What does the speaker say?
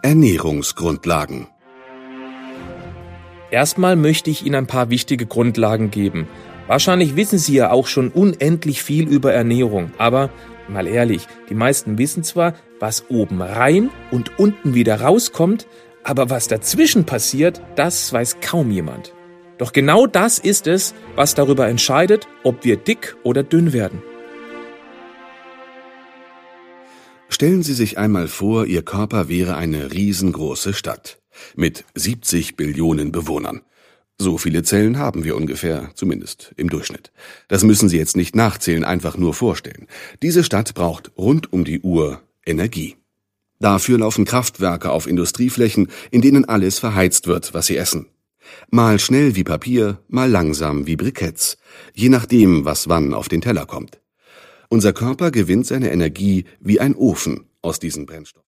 Ernährungsgrundlagen. Erstmal möchte ich Ihnen ein paar wichtige Grundlagen geben. Wahrscheinlich wissen Sie ja auch schon unendlich viel über Ernährung, aber mal ehrlich, die meisten wissen zwar, was oben rein und unten wieder rauskommt, aber was dazwischen passiert, das weiß kaum jemand. Doch genau das ist es, was darüber entscheidet, ob wir dick oder dünn werden. Stellen Sie sich einmal vor, Ihr Körper wäre eine riesengroße Stadt mit 70 Billionen Bewohnern. So viele Zellen haben wir ungefähr, zumindest im Durchschnitt. Das müssen Sie jetzt nicht nachzählen, einfach nur vorstellen. Diese Stadt braucht rund um die Uhr Energie. Dafür laufen Kraftwerke auf Industrieflächen, in denen alles verheizt wird, was Sie essen. Mal schnell wie Papier, mal langsam wie Briketts, je nachdem, was wann auf den Teller kommt. Unser Körper gewinnt seine Energie wie ein Ofen aus diesen Brennstoffen.